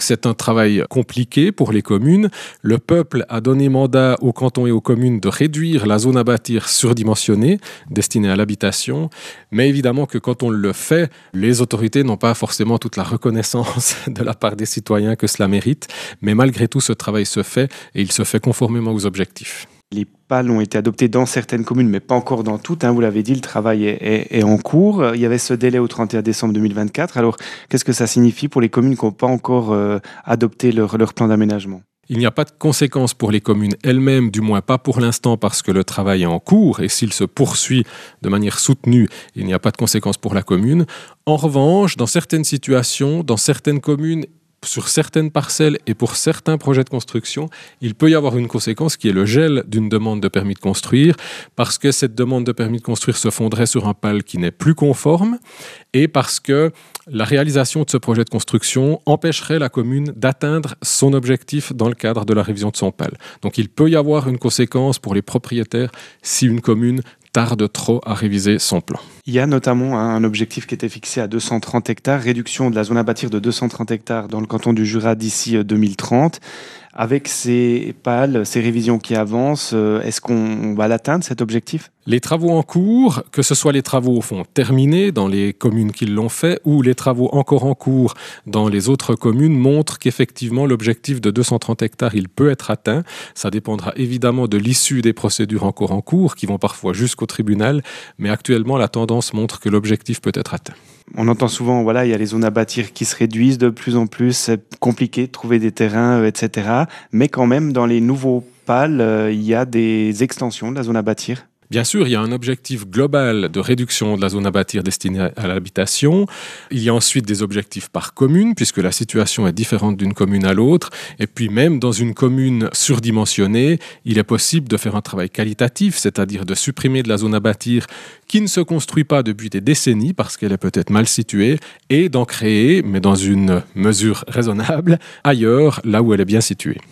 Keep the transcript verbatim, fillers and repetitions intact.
c'est un travail compliqué pour les communes. Le peuple a donné mandat aux cantons et aux communes de réduire la zone à bâtir surdimensionnée, destinée à l'habitation. Mais évidemment que quand on le fait, les autorités n'ont pas forcément toute la reconnaissance de la part des citoyens que cela mérite. Mais malgré tout, ce travail se fait et il se fait conformément aux objectifs. Les P A L ont été adoptés dans certaines communes, mais pas encore dans toutes. Hein, vous l'avez dit, le travail est, est, est en cours. Il y avait ce délai au trente et un décembre deux mille vingt-quatre. Alors, qu'est-ce que ça signifie pour les communes qui n'ont pas encore euh, adopté leur, leur plan d'aménagement ? Il n'y a pas de conséquences pour les communes elles-mêmes, du moins pas pour l'instant, parce que le travail est en cours et s'il se poursuit de manière soutenue, il n'y a pas de conséquences pour la commune. En revanche, dans certaines situations, dans certaines communes, sur certaines parcelles et pour certains projets de construction, il peut y avoir une conséquence qui est le gel d'une demande de permis de construire parce que cette demande de permis de construire se fonderait sur un P A L qui n'est plus conforme et parce que la réalisation de ce projet de construction empêcherait la commune d'atteindre son objectif dans le cadre de la révision de son P A L. Donc il peut y avoir une conséquence pour les propriétaires si une commune tarde trop à réviser son plan. Il y a notamment un objectif qui était fixé à deux cent trente hectares, réduction de la zone à bâtir de deux cent trente hectares dans le canton du Jura d'ici deux mille trente. Avec ces P A L, ces révisions qui avancent, est-ce qu'on va l'atteindre, cet objectif ? Les travaux en cours, que ce soit les travaux au fond terminés dans les communes qui l'ont fait ou les travaux encore en cours dans les autres communes, montrent qu'effectivement l'objectif de deux cent trente hectares, il peut être atteint. Ça dépendra évidemment de l'issue des procédures encore en cours qui vont parfois jusqu'au tribunal, mais actuellement la tendance montre que l'objectif peut être atteint. On entend souvent, voilà, il y a les zones à bâtir qui se réduisent de plus en plus, c'est compliqué de trouver des terrains, et cetera. Mais quand même, dans les nouveaux P A L, euh, il y a des extensions de la zone à bâtir. Bien sûr, il y a un objectif global de réduction de la zone à bâtir destinée à l'habitation. Il y a ensuite des objectifs par commune, puisque la situation est différente d'une commune à l'autre. Et puis même dans une commune surdimensionnée, il est possible de faire un travail qualitatif, c'est-à-dire de supprimer de la zone à bâtir qui ne se construit pas depuis des décennies, parce qu'elle est peut-être mal située, et d'en créer, mais dans une mesure raisonnable, ailleurs, là où elle est bien située.